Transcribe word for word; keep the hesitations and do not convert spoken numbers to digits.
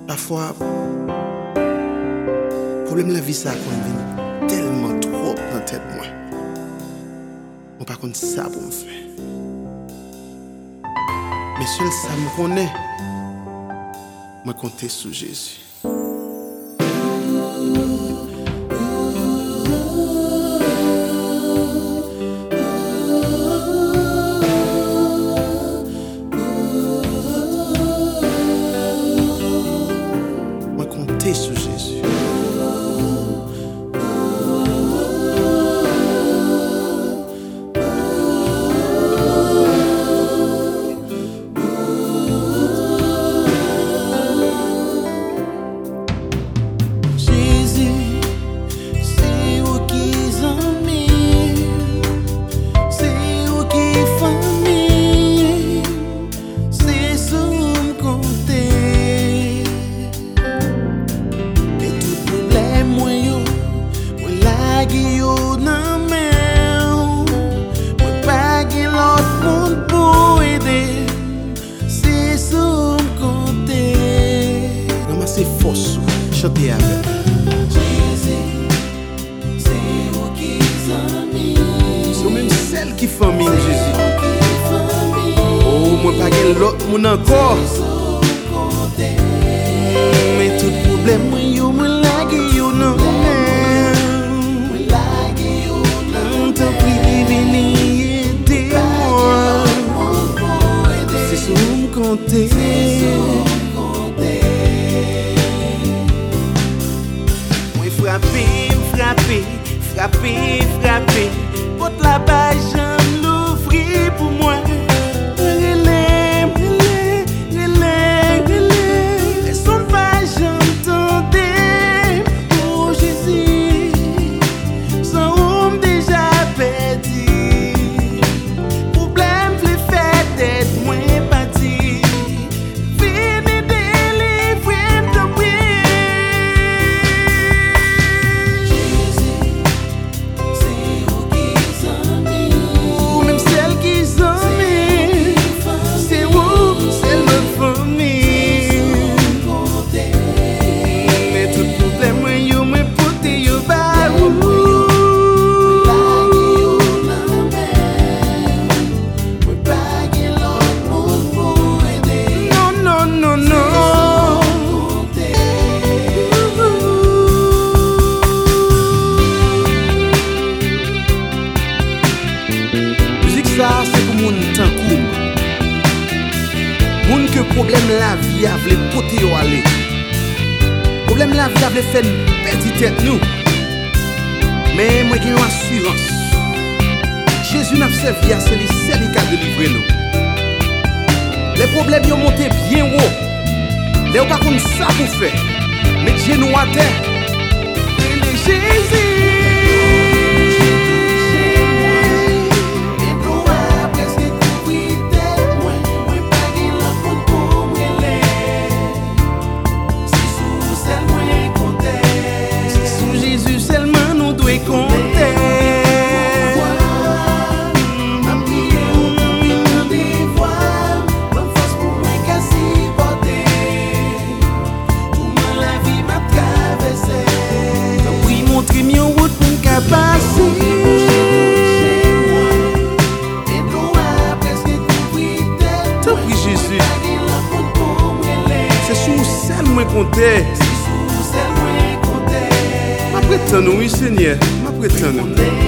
Parfois, le problème de la vie, ça a tellement trop dans la tête, moi. Je ne sais pas ça pour me faire. Mais seul ça me connaît. Je compte sur Jésus. Je compte sur Jésus. C'est force, chantez avec. C'est même celle qui famille Jésus. Oh, moi pas gagner l'autre monde encore. Mais tout problème moi yo moi lague yo non. Tant pis venir aider moi. C'est sur me compter. Frapper, frapper, frapper, frapper. Porte la bas j'aime l'ouvrir pour moi. Relais, relais, relais, relais. Et son pas j'entendais. Oh Jésus, son homme déjà perdu. Problème v'le fait d'être moins parti. Venez délivrer ton prix. Ça, c'est pour moun tan koum. Moun que problème la vie a vle pote yo aller. Problème la vie a vle fait perdre tête nous. Mais moi j'ai une assurance. Jésus n'a servi à celui seul qui a délivré nous. Les problèmes ont monté bien haut. Les pas comme ça pour faire. Mais Dieu nous a terre. Et Jésus. C'est sous celle moi compter. Ma prétend oui Seigneur, ma prétend.